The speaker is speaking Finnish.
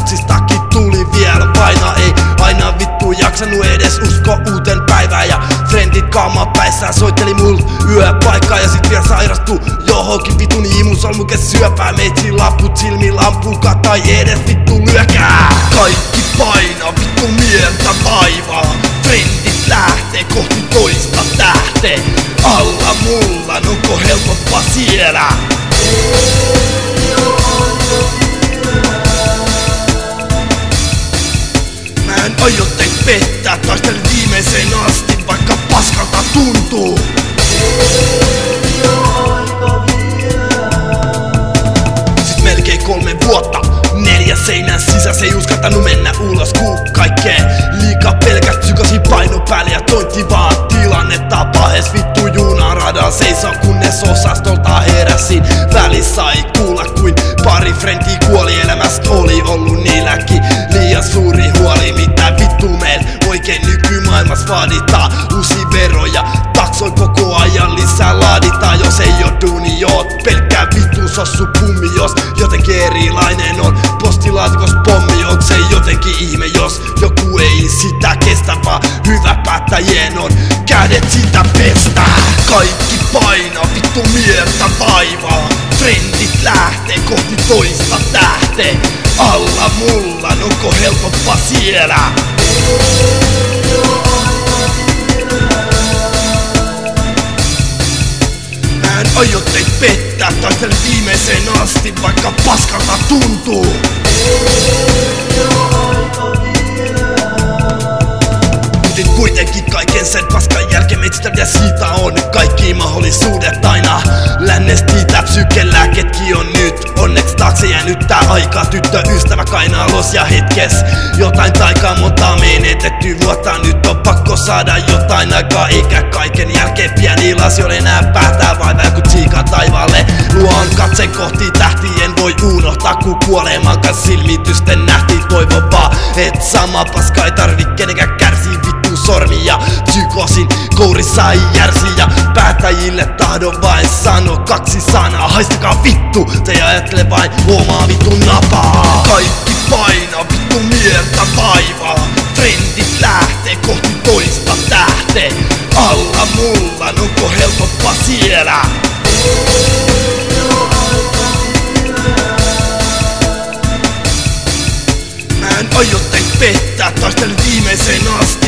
rutsistakin tuli vielä paina. Ei aina vittu jaksanut edes usko uuteen päivään. Ja frendit kaamapäissään soitteli mul yöpaikkaa. Ja sit vielä sairastu johonkin vitun imusolmukes syöpää. Meitsi laput silmillä ampukaa tai edes vittu lyökää. Kaikki painaa vittu mieltä vaivaa. Frendit lähtee kohti toista tähteä. Alla mulla, onko helpompaa siellä? Mä en aio teitä pettää, taistelin viimeiseen asti, vaikka paskalta tuntuu. Sit melkein 3 vuotta 4 seinän sisässä ei uskaltanut mennä ulos, kun kaikkeen liikaa pelkäst psykosin paino päälle ja toitti vaan tilannetta pahes. Vittu junaradan seisoo, kunnes osastolta heräsin. Välissä ei kuulla kuin pari frendiä kuoli, elämästä oli ollut niilläkin liian suuri huoli. Mitä vittu meil oikein nykymaailmas vaaditaan? Uusia veroja, taksoi koko ajan lisää laaditaan. Jos ei oo duuni, oot pelkkää vittu sossu pummi. Jos jotenkin erilainen on postilaatikos pommi, onks se jotenkin ihme, jos joku ei sitä kestä, vaan hyvä päättäjien on kädet sitä pestää. Kaikki painaa vittu mieltä vaivaa. Frendit lähtee kohti toista tähteä. Alla mulla, onko helpompaa siellä? Mä en aio teitä pettää, taistelin viimeiseen asti, vaikka paskalta tuntuu. Nyt kuitenkin kaiken sen paskan jälkeen meistä vielä siitä on kaikki mahdollisuudet aina. Lännestä tää psykelääketkin on nyt onneksi taakse jäänyt tää aika. Tyttöystävä kainaalos ja hetkes jotain taikaa, monta menetetty vuotta. Nyt on pakko saada jotain aikaa, eikä kaiken jälkeen pienillä asioilla enää päätää vaivaa kun tsiikaa taivaalle. Luon katsen kohti tähtien, voi unohtaa kun kuoleman kanssa silmitysten nähtiin. Toivon vaan, et sama paska ei tarvi kenenkään kärsii vittu sormia. Psykosin kourissa ei järsi ja päättäjille tahdon vain sano 2 sanaa. Haistakaa vittu, te ajattele vain omaa vittu napaa. Kaikki painaa vittu mieltä vaivaa. Frendit lähtee kohti toista tähteä. Alla mulla, onko helpompaa siellä? Mä en aio teitä pettää, taistelin viimeiseen asti,